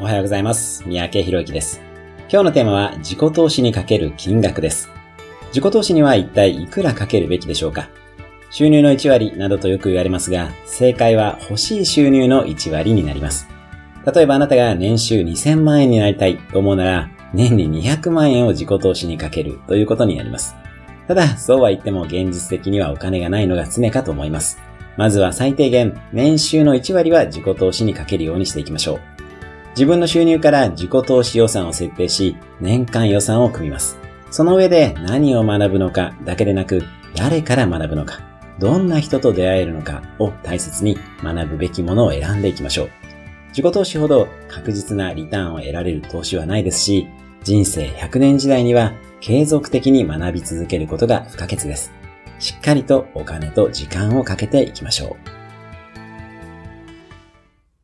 おはようございます。三宅宏之です。今日のテーマは自己投資にかける金額です。自己投資には一体いくらかけるべきでしょうか？収入の1割などとよく言われますが、正解は欲しい収入の1割になります。例えばあなたが年収2000万円になりたいと思うなら、年に200万円を自己投資にかけるということになります。ただ、そうは言っても現実的にはお金がないのが常かと思います。まずは最低限、年収の1割は自己投資にかけるようにしていきましょう。自分の収入から自己投資予算を設定し、年間予算を組みます。その上で何を学ぶのかだけでなく、誰から学ぶのか、どんな人と出会えるのかを大切に学ぶべきものを選んでいきましょう。自己投資ほど確実なリターンを得られる投資はないですし、人生100年時代には継続的に学び続けることが不可欠です。しっかりとお金と時間をかけていきましょう。